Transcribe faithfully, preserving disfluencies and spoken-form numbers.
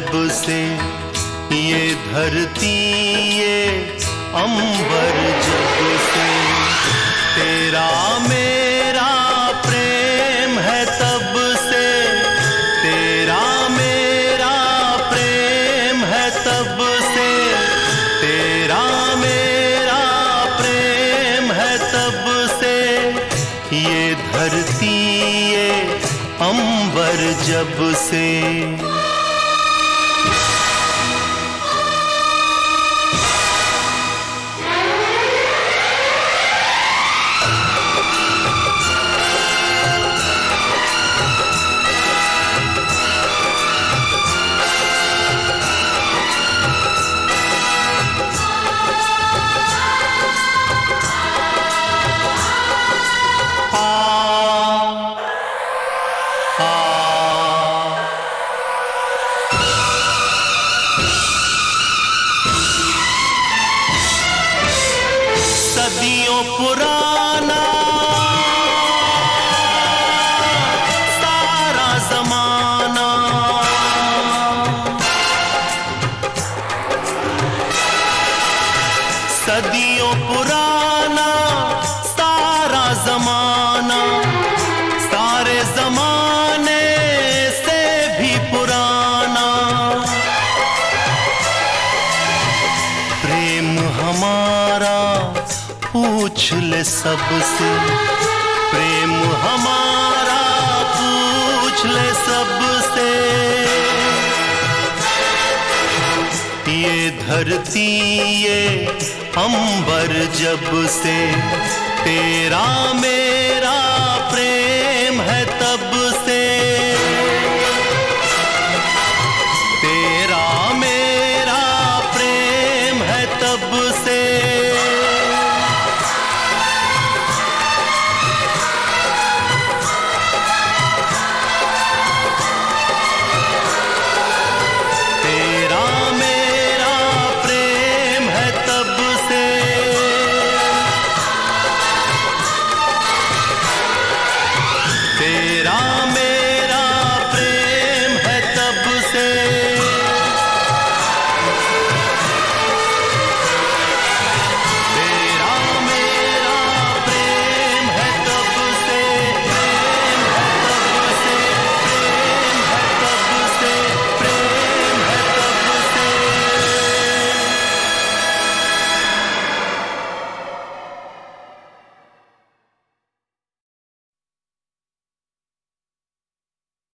जब से, ये धरती ये अंबर जब से, तेरा मेरा प्रेम है तब से, तेरा मेरा प्रेम है तब से, तेरा मेरा प्रेम है तब से, ये धरती ये अंबर जब से। सदियों पुराना सारा जमाना, सदियों पुराना सारा जमाना, सारे जमाने से भी पुराना, प्रेम हमारा पूछ ले सबसे, प्रेम हमारा पूछ ले सबसे, ये धरती ये अंबर जब से, तेरा मेरा प्रेम